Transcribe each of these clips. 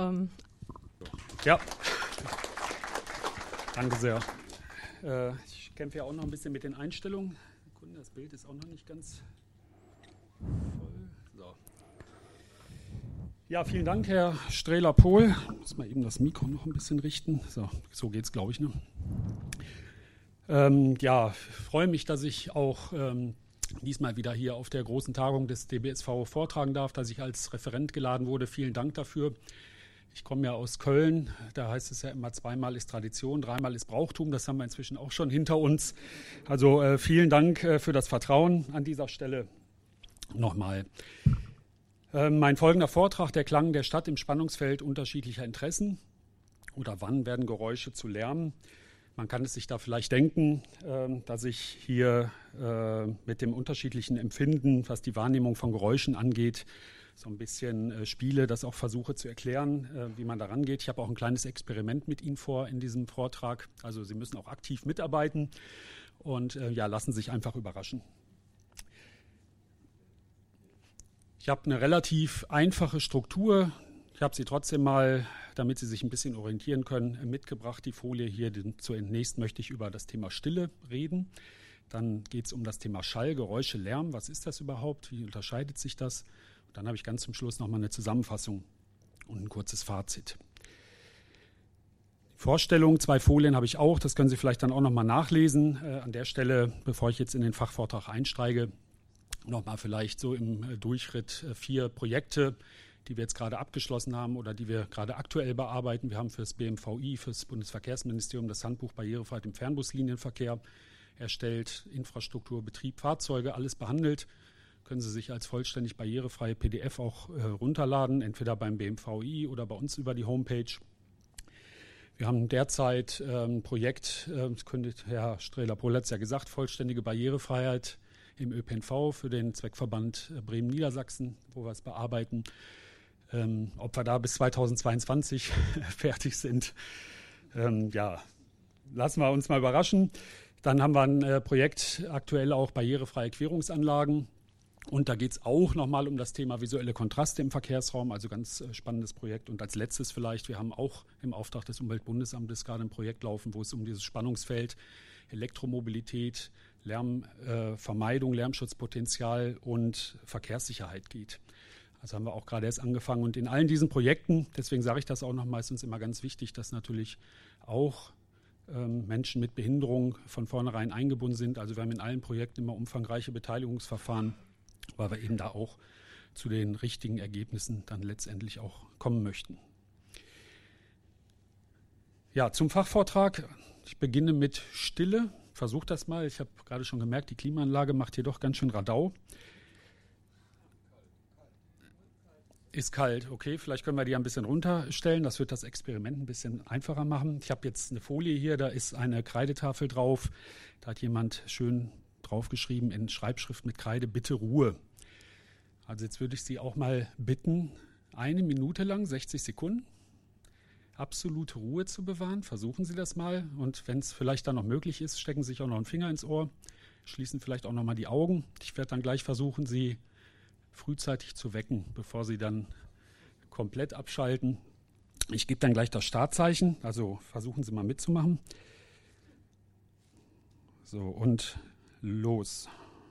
Ja, danke sehr. Ich kämpfe ja auch noch ein bisschen mit den Einstellungen. Sekunde, das Bild ist auch noch nicht ganz voll. So. Ja, vielen Dank, Herr Strehler-Pohl. Ich muss mal eben das Mikro noch ein bisschen richten. So geht es, glaube ich. Ne? Ich freue mich, dass ich auch diesmal wieder hier auf der großen Tagung des DBSV vortragen darf, dass ich als Referent geladen wurde. Vielen Dank dafür. Ich komme ja aus Köln, da heißt es ja immer, zweimal ist Tradition, dreimal ist Brauchtum. Das haben wir inzwischen auch schon hinter uns. Also vielen Dank für das Vertrauen an dieser Stelle nochmal. Mein folgender Vortrag, der Klang der Stadt im Spannungsfeld unterschiedlicher Interessen. Oder wann werden Geräusche zu Lärm? Man kann es sich da vielleicht denken, dass ich hier mit dem unterschiedlichen Empfinden, was die Wahrnehmung von Geräuschen angeht, so ein bisschen spiele, das auch versuche zu erklären, wie man da rangeht. Ich habe auch ein kleines Experiment mit Ihnen vor in diesem Vortrag. Also Sie müssen auch aktiv mitarbeiten und lassen sich einfach überraschen. Ich habe eine relativ einfache Struktur. Ich habe sie trotzdem mal, damit Sie sich ein bisschen orientieren können, mitgebracht. Die Folie hier, zunächst möchte ich über das Thema Stille reden. Dann geht es um das Thema Schall, Geräusche, Lärm. Was ist das überhaupt? Wie unterscheidet sich das? Und dann habe ich ganz zum Schluss nochmal eine Zusammenfassung und ein kurzes Fazit. Vorstellung, 2 Folien habe ich auch. Das können Sie vielleicht dann auch nochmal nachlesen. An der Stelle, bevor ich jetzt in den Fachvortrag einsteige, nochmal vielleicht so im Durchschritt 4 Projekte, die wir jetzt gerade abgeschlossen haben oder die wir gerade aktuell bearbeiten. Wir haben für das BMVI, für das Bundesverkehrsministerium, das Handbuch Barrierefreiheit im Fernbuslinienverkehr erstellt, Infrastruktur, Betrieb, Fahrzeuge, alles behandelt. Können Sie sich als vollständig barrierefreie PDF auch runterladen, entweder beim BMVI oder bei uns über die Homepage. Wir haben derzeit ein Projekt, das könnte Herr Strehler-Pohl hat es ja gesagt, vollständige Barrierefreiheit im ÖPNV für den Zweckverband Bremen-Niedersachsen, wo wir es bearbeiten. Ob wir da bis 2022 fertig sind, lassen wir uns mal überraschen. Dann haben wir ein Projekt aktuell auch barrierefreie Querungsanlagen. Und da geht es auch nochmal um das Thema visuelle Kontraste im Verkehrsraum, also ganz spannendes Projekt. Und als letztes vielleicht, wir haben auch im Auftrag des Umweltbundesamtes gerade ein Projekt laufen, wo es um dieses Spannungsfeld Elektromobilität, Lärmvermeidung, Lärmschutzpotenzial und Verkehrssicherheit geht. Also haben wir auch gerade erst angefangen. Und in allen diesen Projekten, deswegen sage ich das auch noch meistens immer ganz wichtig, dass natürlich auch Menschen mit Behinderung von vornherein eingebunden sind. Also wir haben in allen Projekten immer umfangreiche Beteiligungsverfahren, weil wir eben da auch zu den richtigen Ergebnissen dann letztendlich auch kommen möchten. Ja, zum Fachvortrag. Ich beginne mit Stille. Versuche das mal. Ich habe gerade schon gemerkt, die Klimaanlage macht hier doch ganz schön Radau. Ist kalt, okay. Vielleicht können wir die ein bisschen runterstellen. Das wird das Experiment ein bisschen einfacher machen. Ich habe jetzt eine Folie hier, da ist eine Kreidetafel drauf. Da hat jemand schön draufgeschrieben in Schreibschrift mit Kreide, bitte Ruhe. Also jetzt würde ich Sie auch mal bitten, 1 Minute lang, 60 Sekunden, absolute Ruhe zu bewahren. Versuchen Sie das mal. Und wenn es vielleicht dann noch möglich ist, stecken Sie sich auch noch einen Finger ins Ohr, schließen vielleicht auch noch mal die Augen. Ich werde dann gleich versuchen, Sie frühzeitig zu wecken, bevor Sie dann komplett abschalten. Ich gebe dann gleich das Startzeichen, also versuchen Sie mal mitzumachen. So, und los.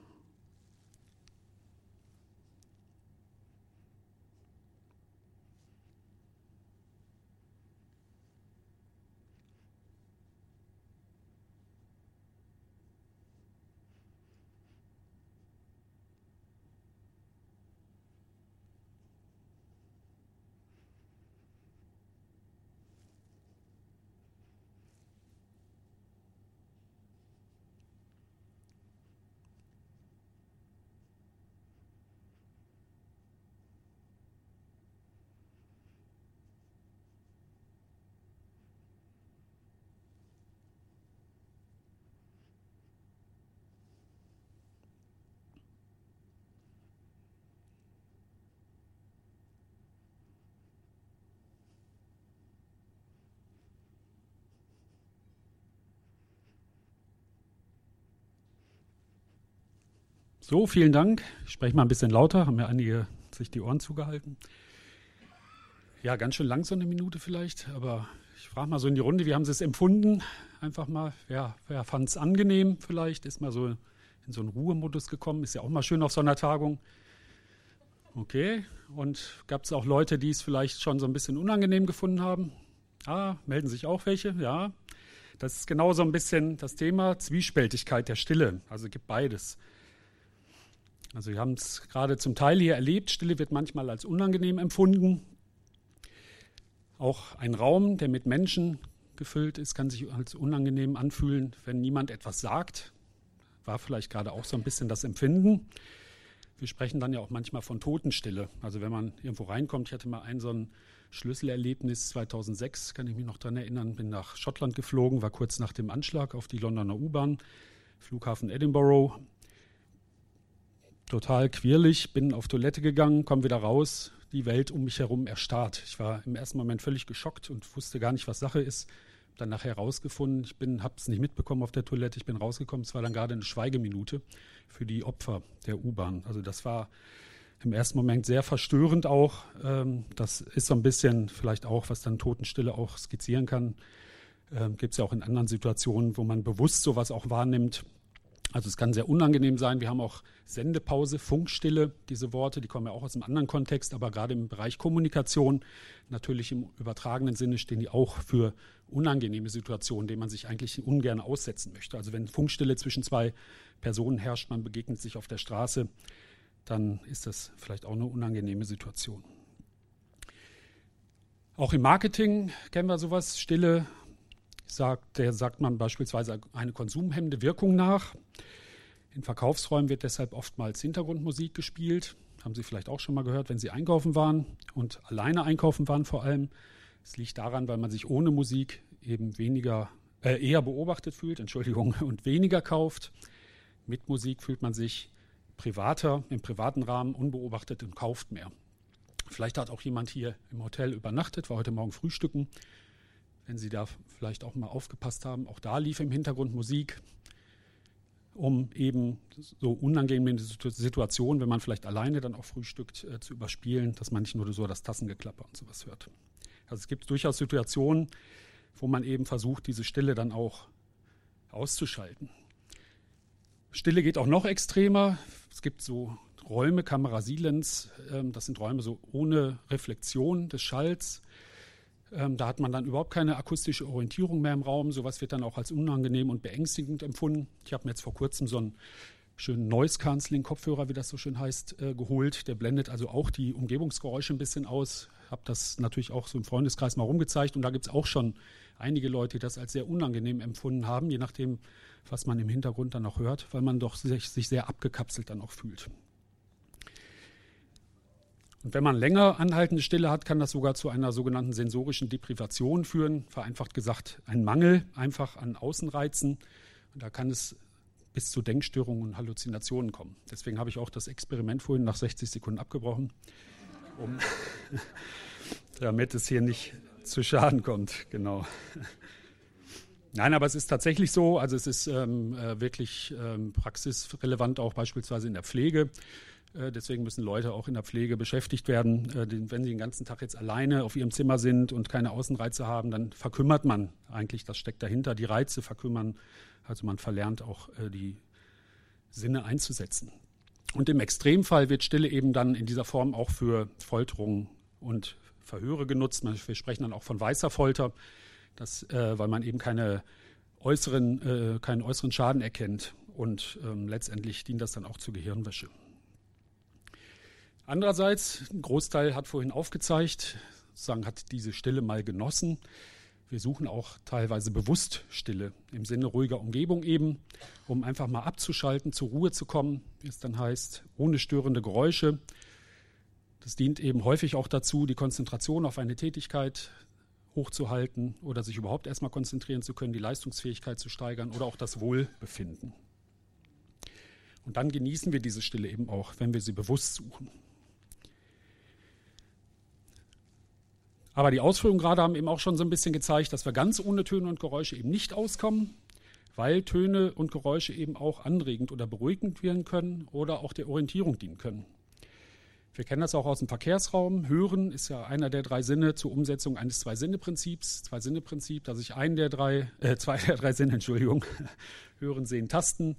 So, vielen Dank. Ich spreche mal ein bisschen lauter, haben ja einige sich die Ohren zugehalten. Ja, ganz schön lang, so eine Minute vielleicht, aber ich frage mal so in die Runde, wie haben Sie es empfunden? Einfach mal, wer fand es angenehm vielleicht? Ist mal so in so einen Ruhemodus gekommen? Ist ja auch mal schön auf so einer Tagung. Okay, und gab es auch Leute, die es vielleicht schon so ein bisschen unangenehm gefunden haben? Ah, melden sich auch welche? Ja, das ist genau so ein bisschen das Thema Zwiespältigkeit der Stille. Also es gibt beides. Also wir haben es gerade zum Teil hier erlebt. Stille wird manchmal als unangenehm empfunden. Auch ein Raum, der mit Menschen gefüllt ist, kann sich als unangenehm anfühlen, wenn niemand etwas sagt. War vielleicht gerade auch so ein bisschen das Empfinden. Wir sprechen dann ja auch manchmal von Totenstille. Also wenn man irgendwo reinkommt, ich hatte mal so ein Schlüsselerlebnis 2006, kann ich mich noch daran erinnern, bin nach Schottland geflogen, war kurz nach dem Anschlag auf die Londoner U-Bahn, Flughafen Edinburgh. Total quirlig, bin auf Toilette gegangen, komme wieder raus, die Welt um mich herum erstarrt. Ich war im ersten Moment völlig geschockt und wusste gar nicht, was Sache ist. Dann nachher rausgefunden, habe es nicht mitbekommen auf der Toilette, ich bin rausgekommen, es war dann gerade eine Schweigeminute für die Opfer der U-Bahn. Also das war im ersten Moment sehr verstörend auch. Das ist so ein bisschen vielleicht auch, was dann Totenstille auch skizzieren kann. Gibt es ja auch in anderen Situationen, wo man bewusst sowas auch wahrnimmt. Also es kann sehr unangenehm sein. Wir haben auch Sendepause, Funkstille, diese Worte, die kommen ja auch aus einem anderen Kontext, aber gerade im Bereich Kommunikation, natürlich im übertragenen Sinne, stehen die auch für unangenehme Situationen, denen man sich eigentlich ungern aussetzen möchte. Also wenn Funkstille zwischen zwei Personen herrscht, man begegnet sich auf der Straße, dann ist das vielleicht auch eine unangenehme Situation. Auch im Marketing kennen wir sowas, Stille. Der sagt man beispielsweise eine konsumhemmende Wirkung nach. In Verkaufsräumen wird deshalb oftmals Hintergrundmusik gespielt. Haben Sie vielleicht auch schon mal gehört, wenn Sie einkaufen waren und alleine einkaufen waren vor allem. Es liegt daran, weil man sich ohne Musik eben eher beobachtet fühlt, und weniger kauft. Mit Musik fühlt man sich im privaten Rahmen unbeobachtet und kauft mehr. Vielleicht hat auch jemand hier im Hotel übernachtet, war heute Morgen frühstücken. Wenn Sie da vielleicht auch mal aufgepasst haben, auch da lief im Hintergrund Musik, um eben so unangenehme Situationen, wenn man vielleicht alleine dann auch frühstückt, zu überspielen, dass man nicht nur so das Tassengeklapper und sowas hört. Also es gibt durchaus Situationen, wo man eben versucht, diese Stille dann auch auszuschalten. Stille geht auch noch extremer. Es gibt so Räume, Camera Silence, das sind Räume so ohne Reflexion des Schalls. Da hat man dann überhaupt keine akustische Orientierung mehr im Raum. Sowas wird dann auch als unangenehm und beängstigend empfunden. Ich habe mir jetzt vor kurzem so einen schönen Noise-Canceling-Kopfhörer, wie das so schön heißt, geholt. Der blendet also auch die Umgebungsgeräusche ein bisschen aus. Habe das natürlich auch so im Freundeskreis mal rumgezeigt. Und da gibt es auch schon einige Leute, die das als sehr unangenehm empfunden haben, je nachdem, was man im Hintergrund dann noch hört, weil man doch sich sehr abgekapselt dann auch fühlt. Und wenn man länger anhaltende Stille hat, kann das sogar zu einer sogenannten sensorischen Deprivation führen. Vereinfacht gesagt, ein Mangel einfach an Außenreizen. Und da kann es bis zu Denkstörungen und Halluzinationen kommen. Deswegen habe ich auch das Experiment vorhin nach 60 Sekunden abgebrochen, damit es hier nicht zu Schaden kommt. Genau. Nein, aber es ist tatsächlich so. Also es ist wirklich praxisrelevant auch beispielsweise in der Pflege. Deswegen müssen Leute auch in der Pflege beschäftigt werden. Wenn sie den ganzen Tag jetzt alleine auf ihrem Zimmer sind und keine Außenreize haben, dann verkümmert man eigentlich, das steckt dahinter, die Reize verkümmern. Also man verlernt auch die Sinne einzusetzen. Und im Extremfall wird Stille eben dann in dieser Form auch für Folterung und Verhöre genutzt. Wir sprechen dann auch von weißer Folter, weil man eben keinen äußeren Schaden erkennt. Und letztendlich dient das dann auch zur Gehirnwäsche. Andererseits, ein Großteil hat vorhin aufgezeigt, sozusagen hat diese Stille mal genossen. Wir suchen auch teilweise bewusst Stille im Sinne ruhiger Umgebung eben, um einfach mal abzuschalten, zur Ruhe zu kommen, wie es dann heißt, ohne störende Geräusche. Das dient eben häufig auch dazu, die Konzentration auf eine Tätigkeit hochzuhalten oder sich überhaupt erstmal konzentrieren zu können, die Leistungsfähigkeit zu steigern oder auch das Wohlbefinden. Und dann genießen wir diese Stille eben auch, wenn wir sie bewusst suchen. Aber die Ausführungen gerade haben eben auch schon so ein bisschen gezeigt, dass wir ganz ohne Töne und Geräusche eben nicht auskommen, weil Töne und Geräusche eben auch anregend oder beruhigend wirken können oder auch der Orientierung dienen können. Wir kennen das auch aus dem Verkehrsraum. Hören ist ja einer der 3 Sinne zur Umsetzung eines Zwei-Sinne-Prinzips. Zwei-Sinne-Prinzip, dass ich zwei der drei Sinne, Hören, Sehen, Tasten,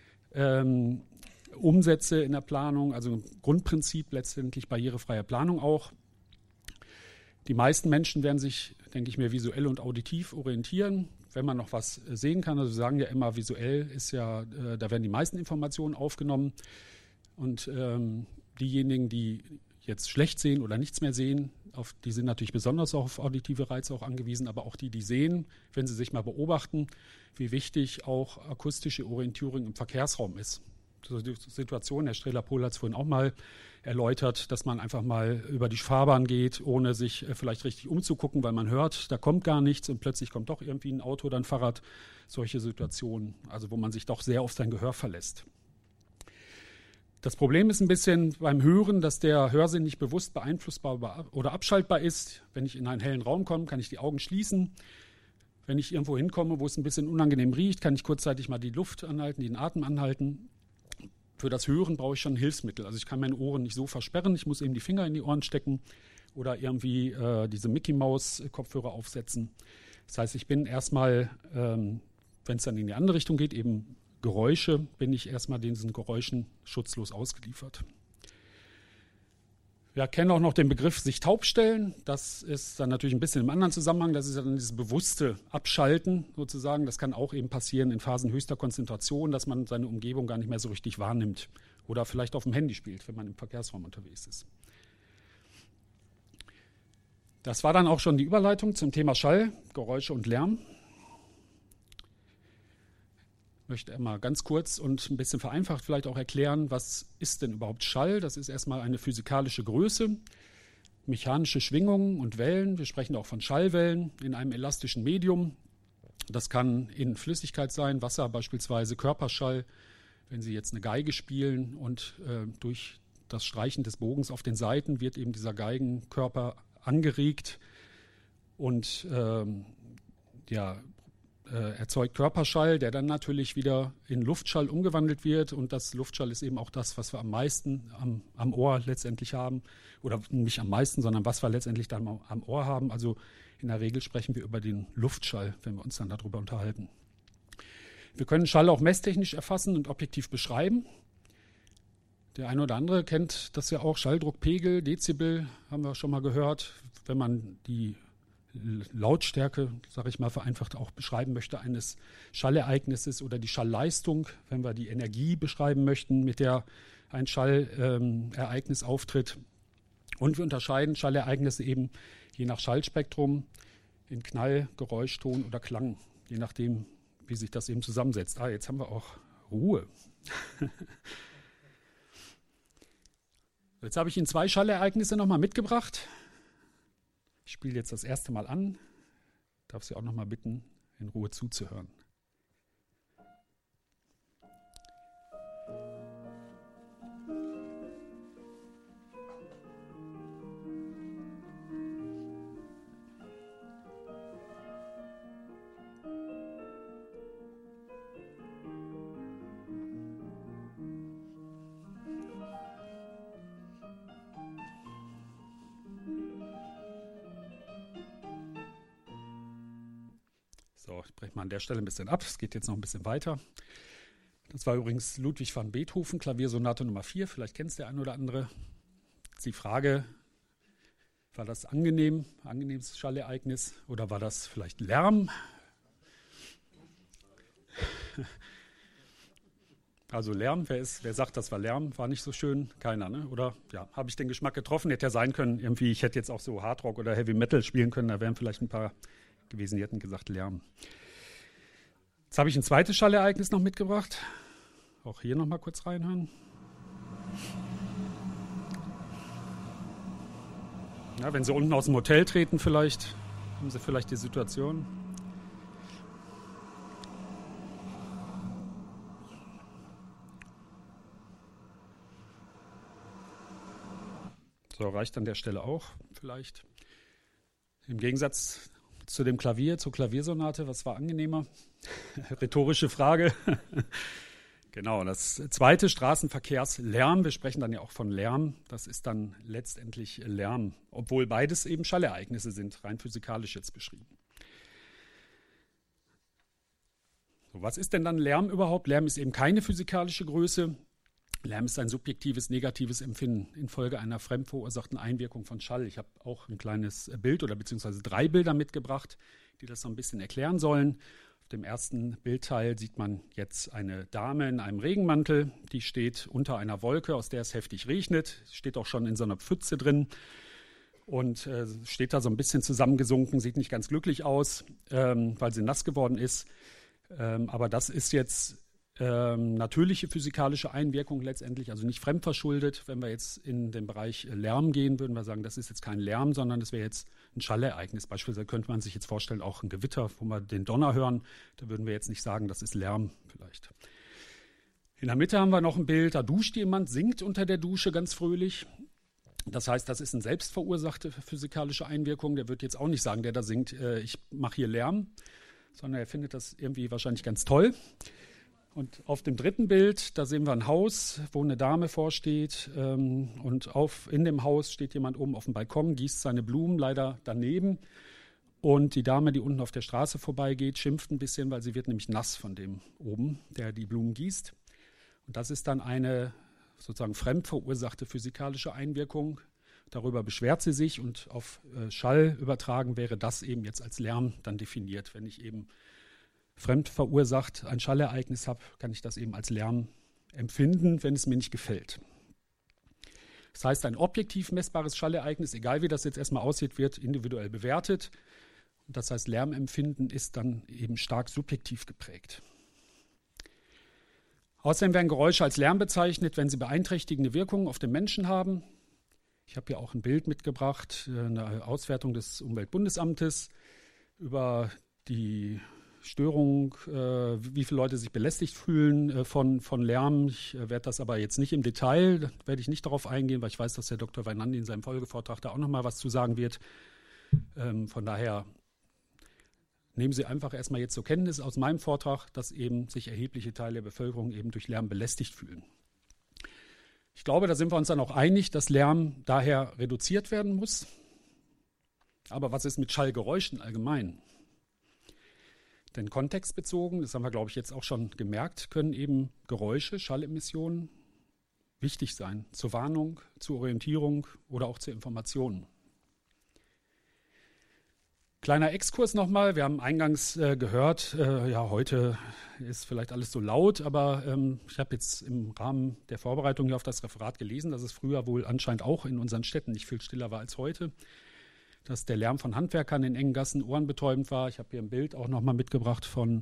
umsetze in der Planung. Also ein Grundprinzip letztendlich barrierefreie Planung auch. Die meisten Menschen werden sich, denke ich mir, visuell und auditiv orientieren, wenn man noch was sehen kann. Also wir sagen ja immer, visuell ist ja, da werden die meisten Informationen aufgenommen. Und diejenigen, die jetzt schlecht sehen oder nichts mehr sehen, die sind natürlich besonders auf auditive Reize auch angewiesen, aber auch die sehen, wenn sie sich mal beobachten, wie wichtig auch akustische Orientierung im Verkehrsraum ist. So die Situation, Herr Strehler-Pohl hat es vorhin auch mal erläutert, dass man einfach mal über die Fahrbahn geht, ohne sich vielleicht richtig umzugucken, weil man hört, da kommt gar nichts und plötzlich kommt doch irgendwie ein Auto oder ein Fahrrad. Solche Situationen, also wo man sich doch sehr auf sein Gehör verlässt. Das Problem ist ein bisschen beim Hören, dass der Hörsinn nicht bewusst beeinflussbar oder abschaltbar ist. Wenn ich in einen hellen Raum komme, kann ich die Augen schließen. Wenn ich irgendwo hinkomme, wo es ein bisschen unangenehm riecht, kann ich kurzzeitig mal die Luft anhalten, den Atem anhalten. Für das Hören brauche ich schon Hilfsmittel. Also ich kann meine Ohren nicht so versperren, ich muss eben die Finger in die Ohren stecken oder irgendwie diese Mickey-Maus-Kopfhörer aufsetzen. Das heißt, ich bin erstmal, wenn es dann in die andere Richtung geht, eben Geräusche, bin ich erstmal diesen Geräuschen schutzlos ausgeliefert. Wir kennen auch noch den Begriff sich taub stellen. Das ist dann natürlich ein bisschen im anderen Zusammenhang. Das ist dann dieses bewusste Abschalten sozusagen. Das kann auch eben passieren in Phasen höchster Konzentration, dass man seine Umgebung gar nicht mehr so richtig wahrnimmt oder vielleicht auf dem Handy spielt, wenn man im Verkehrsraum unterwegs ist. Das war dann auch schon die Überleitung zum Thema Schall, Geräusche und Lärm. Ich möchte einmal ganz kurz und ein bisschen vereinfacht vielleicht auch erklären, was ist denn überhaupt Schall? Das ist erstmal eine physikalische Größe, mechanische Schwingungen und Wellen. Wir sprechen auch von Schallwellen in einem elastischen Medium. Das kann in Flüssigkeit sein, Wasser beispielsweise, Körperschall. Wenn Sie jetzt eine Geige spielen und durch das Streichen des Bogens auf den Saiten wird eben dieser Geigenkörper angeregt und erzeugt Körperschall, der dann natürlich wieder in Luftschall umgewandelt wird. Und das Luftschall ist eben auch das, was wir am meisten am Ohr letztendlich haben. Oder nicht am meisten, sondern was wir letztendlich dann am Ohr haben. Also in der Regel sprechen wir über den Luftschall, wenn wir uns dann darüber unterhalten. Wir können Schall auch messtechnisch erfassen und objektiv beschreiben. Der eine oder andere kennt das ja auch, Schalldruckpegel, Dezibel, haben wir schon mal gehört. Wenn man die Lautstärke, sage ich mal vereinfacht, auch beschreiben möchte eines Schallereignisses oder die Schallleistung, wenn wir die Energie beschreiben möchten, mit der ein Schallereignis auftritt. Und wir unterscheiden Schallereignisse eben je nach Schallspektrum in Knall, Geräusch, Ton oder Klang, je nachdem, wie sich das eben zusammensetzt. Jetzt haben wir auch Ruhe. Jetzt habe ich Ihnen 2 Schallereignisse nochmal mitgebracht. Ich spiele jetzt das erste Mal an. Darf Sie auch noch mal bitten, in Ruhe zuzuhören. So, ich breche mal an der Stelle ein bisschen ab. Es geht jetzt noch ein bisschen weiter. Das war übrigens Ludwig van Beethoven, Klaviersonate Nummer 4. Vielleicht kennt es der eine oder andere. Die Frage, war das angenehmes Schallereignis oder war das vielleicht Lärm? Also Lärm, wer sagt, das war Lärm? War nicht so schön? Keiner, ne? Oder ja, habe ich den Geschmack getroffen? Hätte ja sein können, irgendwie, ich hätte jetzt auch so Hardrock oder Heavy Metal spielen können, da wären vielleicht ein paar gewesen, die hätten gesagt Lärm. Jetzt habe ich ein zweites Schallereignis noch mitgebracht. Auch hier noch mal kurz reinhören. Ja, wenn Sie unten aus dem Hotel treten, vielleicht haben Sie vielleicht die Situation. So, reicht an der Stelle auch vielleicht. Im Gegensatz zu dem Klavier, zur Klaviersonate, was war angenehmer? Rhetorische Frage. Genau, das zweite, Straßenverkehrslärm. Wir sprechen dann ja auch von Lärm. Das ist dann letztendlich Lärm, obwohl beides eben Schallereignisse sind, rein physikalisch jetzt beschrieben. So, was ist denn dann Lärm überhaupt? Lärm ist eben keine physikalische Größe. Lärm ist ein subjektives, negatives Empfinden infolge einer fremdverursachten Einwirkung von Schall. Ich habe auch ein kleines Bild oder beziehungsweise 3 Bilder mitgebracht, die das so ein bisschen erklären sollen. Auf dem ersten Bildteil sieht man jetzt eine Dame in einem Regenmantel, die steht unter einer Wolke, aus der es heftig regnet, steht auch schon in so einer Pfütze drin und steht da so ein bisschen zusammengesunken, sieht nicht ganz glücklich aus, weil sie nass geworden ist. Aber das ist jetzt natürliche physikalische Einwirkung letztendlich, also nicht fremdverschuldet. Wenn wir jetzt in den Bereich Lärm gehen, würden wir sagen, das ist jetzt kein Lärm, sondern das wäre jetzt ein Schallereignis. Beispielsweise könnte man sich jetzt vorstellen, auch ein Gewitter, wo wir den Donner hören. Da würden wir jetzt nicht sagen, das ist Lärm vielleicht. In der Mitte haben wir noch ein Bild, da duscht jemand, singt unter der Dusche ganz fröhlich. Das heißt, das ist eine selbstverursachte physikalische Einwirkung. Der wird jetzt auch nicht sagen, der da singt, ich mache hier Lärm, sondern er findet das irgendwie wahrscheinlich ganz toll. Und auf dem dritten Bild, da sehen wir ein Haus, wo eine Dame vorsteht und in dem Haus steht jemand oben auf dem Balkon, gießt seine Blumen leider daneben. Und die Dame, die unten auf der Straße vorbeigeht, schimpft ein bisschen, weil sie wird nämlich nass von dem oben, der die Blumen gießt. Und das ist dann eine sozusagen fremdverursachte physikalische Einwirkung. Darüber beschwert sie sich und auf Schall übertragen wäre das eben jetzt als Lärm dann definiert, wenn ich eben fremd verursacht ein Schallereignis habe, kann ich das eben als Lärm empfinden, wenn es mir nicht gefällt. Das heißt, ein objektiv messbares Schallereignis, egal wie das jetzt erstmal aussieht, wird individuell bewertet. Und das heißt, Lärmempfinden ist dann eben stark subjektiv geprägt. Außerdem werden Geräusche als Lärm bezeichnet, wenn sie beeinträchtigende Wirkungen auf den Menschen haben. Ich habe hier auch ein Bild mitgebracht, eine Auswertung des Umweltbundesamtes über die Störung, wie viele Leute sich belästigt fühlen von Lärm. Ich werde das aber jetzt nicht im Detail, da werde ich nicht darauf eingehen, weil ich weiß, dass der Dr. Weinandi in seinem Folgevortrag da auch nochmal was zu sagen wird. Von daher nehmen Sie einfach erstmal jetzt zur Kenntnis aus meinem Vortrag, dass eben sich erhebliche Teile der Bevölkerung eben durch Lärm belästigt fühlen. Ich glaube, da sind wir uns dann auch einig, dass Lärm daher reduziert werden muss. Aber was ist mit Schallgeräuschen allgemein? Denn kontextbezogen, das haben wir, glaube ich, jetzt auch schon gemerkt, können eben Geräusche, Schallemissionen wichtig sein. Zur Warnung, zur Orientierung oder auch zur Information. Kleiner Exkurs nochmal. Wir haben eingangs gehört, ja, heute ist vielleicht alles so laut, aber ich habe jetzt im Rahmen der Vorbereitung hier auf das Referat gelesen, dass es früher wohl anscheinend auch in unseren Städten nicht viel stiller war als heute. Dass der Lärm von Handwerkern in engen Gassen ohrenbetäubend war. Ich habe hier ein Bild auch nochmal mitgebracht von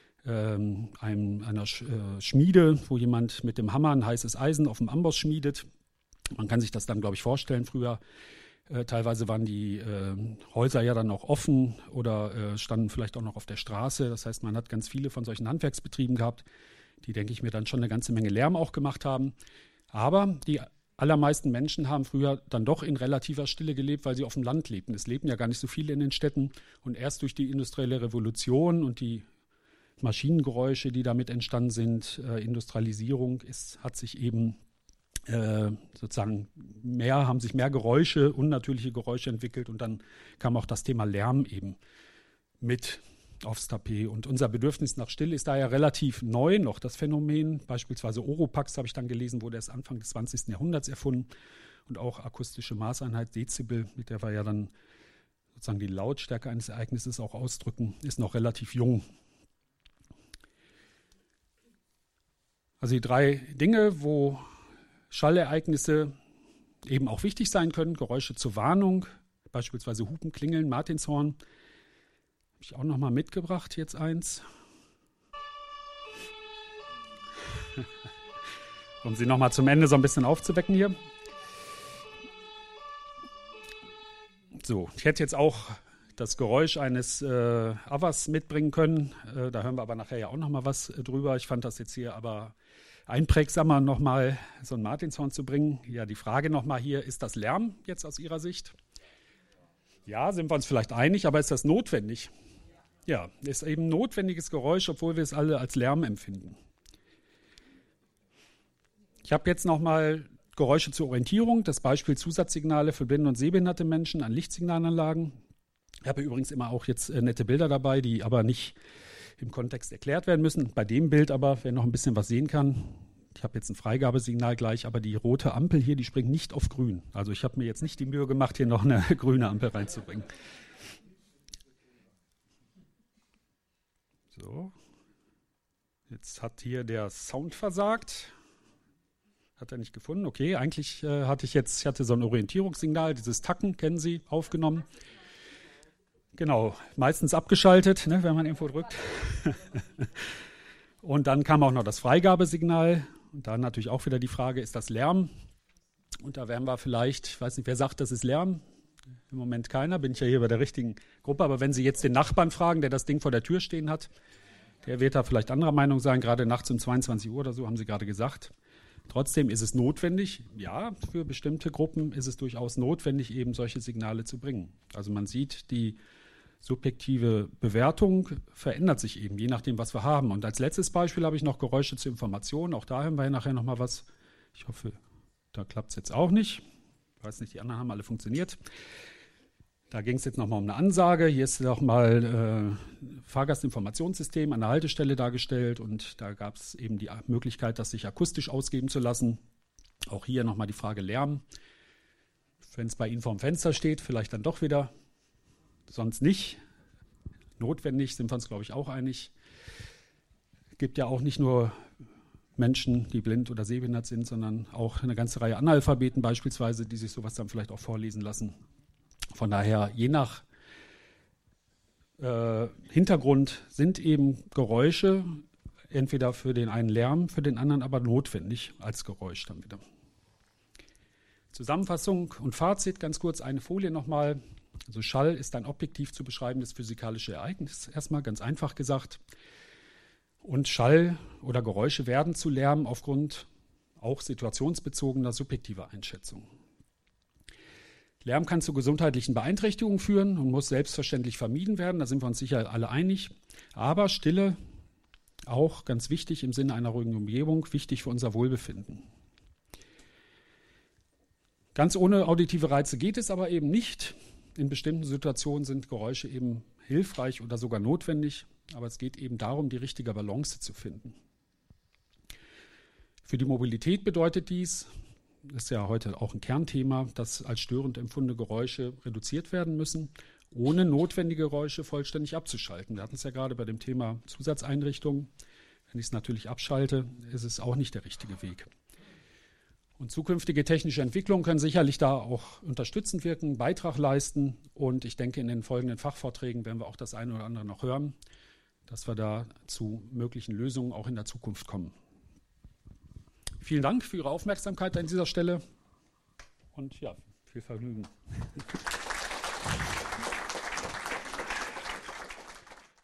einer Schmiede, wo jemand mit dem Hammer ein heißes Eisen auf dem Amboss schmiedet. Man kann sich das dann, glaube ich, vorstellen. Früher teilweise waren die Häuser ja dann auch offen oder standen vielleicht auch noch auf der Straße. Das heißt, man hat ganz viele von solchen Handwerksbetrieben gehabt, die, denke ich mir, dann schon eine ganze Menge Lärm auch gemacht haben. Aber die allermeisten Menschen haben früher dann doch in relativer Stille gelebt, weil sie auf dem Land lebten. Es lebten ja gar nicht so viele in den Städten. Und erst durch die industrielle Revolution und die Maschinengeräusche, die damit entstanden sind, Industrialisierung, hat sich eben sozusagen haben sich mehr Geräusche, unnatürliche Geräusche entwickelt. Und dann kam auch das Thema Lärm eben mit aufs Tapet. Und unser Bedürfnis nach Stille ist daher relativ neu noch, das Phänomen. Beispielsweise Oropax, habe ich dann gelesen, wurde erst Anfang des 20. Jahrhunderts erfunden. Und auch akustische Maßeinheit Dezibel, mit der wir ja dann sozusagen die Lautstärke eines Ereignisses auch ausdrücken, ist noch relativ jung. Also die 3 Dinge, wo Schallereignisse eben auch wichtig sein können, Geräusche zur Warnung, beispielsweise Hupen, Klingeln, Martinshorn. Habe ich auch noch mal mitgebracht, jetzt eins. Um Sie noch mal zum Ende so ein bisschen aufzuwecken hier. So, ich hätte jetzt auch das Geräusch eines Avas mitbringen können. Da hören wir aber nachher ja auch noch mal was drüber. Ich fand das jetzt hier aber einprägsamer, noch mal so ein Martinshorn zu bringen. Ja, die Frage noch mal hier, ist das Lärm jetzt aus Ihrer Sicht? Ja, sind wir uns vielleicht einig, aber ist das notwendig? Ja, ist eben ein notwendiges Geräusch, obwohl wir es alle als Lärm empfinden. Ich habe jetzt nochmal Geräusche zur Orientierung, das Beispiel Zusatzsignale für blinde und sehbehinderte Menschen an Lichtsignalanlagen. Ich habe übrigens immer auch jetzt nette Bilder dabei, die aber nicht im Kontext erklärt werden müssen. Bei dem Bild aber, wer noch ein bisschen was sehen kann, ich habe jetzt ein Freigabesignal gleich, aber die rote Ampel hier, die springt nicht auf grün. Also ich habe mir jetzt nicht die Mühe gemacht, hier noch eine grüne Ampel reinzubringen. So, jetzt hat hier der Sound versagt. Hat er nicht gefunden? Okay, eigentlich ich hatte so ein Orientierungssignal, dieses Tacken, kennen Sie, aufgenommen. Genau, meistens abgeschaltet, ne, wenn man irgendwo drückt. Und dann kam auch noch das Freigabesignal. Und dann natürlich auch wieder die Frage, ist das Lärm? Und da wären wir vielleicht, ich weiß nicht, wer sagt, das ist Lärm? Im Moment keiner, bin ich ja hier bei der richtigen Gruppe. Aber wenn Sie jetzt den Nachbarn fragen, der das Ding vor der Tür stehen hat, der wird da vielleicht anderer Meinung sein, gerade nachts um 22 Uhr oder so, haben Sie gerade gesagt. Trotzdem ist es notwendig, ja, für bestimmte Gruppen ist es durchaus notwendig, eben solche Signale zu bringen. Also man sieht, die subjektive Bewertung verändert sich eben, je nachdem, was wir haben. Und als letztes Beispiel habe ich noch Geräusche zur Information. Auch da haben wir nachher nochmal was. Ich hoffe, da klappt es jetzt auch nicht. Ich weiß nicht, die anderen haben alle funktioniert. Da ging es jetzt nochmal um eine Ansage. Hier ist nochmal Fahrgastinformationssystem an der Haltestelle dargestellt. Und da gab es eben die Möglichkeit, das sich akustisch ausgeben zu lassen. Auch hier nochmal die Frage Lärm. Wenn es bei Ihnen vorm Fenster steht, vielleicht dann doch wieder. Sonst nicht. Notwendig sind wir uns, glaube ich, auch einig. Es gibt ja auch nicht nur Menschen, die blind oder sehbehindert sind, sondern auch eine ganze Reihe Analphabeten beispielsweise, die sich sowas dann vielleicht auch vorlesen lassen. Von daher, je nach Hintergrund sind eben Geräusche entweder für den einen Lärm, für den anderen aber notwendig als Geräusch dann wieder. Zusammenfassung und Fazit, ganz kurz eine Folie nochmal. Also Schall ist ein objektiv zu beschreibendes physikalisches Ereignis, erstmal ganz einfach gesagt. Und Schall oder Geräusche werden zu Lärm aufgrund auch situationsbezogener subjektiver Einschätzung. Lärm kann zu gesundheitlichen Beeinträchtigungen führen und muss selbstverständlich vermieden werden, da sind wir uns sicher alle einig. Aber Stille, auch ganz wichtig im Sinne einer ruhigen Umgebung, wichtig für unser Wohlbefinden. Ganz ohne auditive Reize geht es aber eben nicht. In bestimmten Situationen sind Geräusche eben hilfreich oder sogar notwendig, aber es geht eben darum, die richtige Balance zu finden. Für die Mobilität bedeutet dies, das ist ja heute auch ein Kernthema, dass als störend empfundene Geräusche reduziert werden müssen, ohne notwendige Geräusche vollständig abzuschalten. Wir hatten es ja gerade bei dem Thema Zusatzeinrichtungen. Wenn ich es natürlich abschalte, ist es auch nicht der richtige Weg. Und zukünftige technische Entwicklungen können sicherlich da auch unterstützend wirken, einen Beitrag leisten. Und ich denke, in den folgenden Fachvorträgen werden wir auch das eine oder andere noch hören, dass wir da zu möglichen Lösungen auch in der Zukunft kommen. Vielen Dank für Ihre Aufmerksamkeit an dieser Stelle und ja, viel Vergnügen.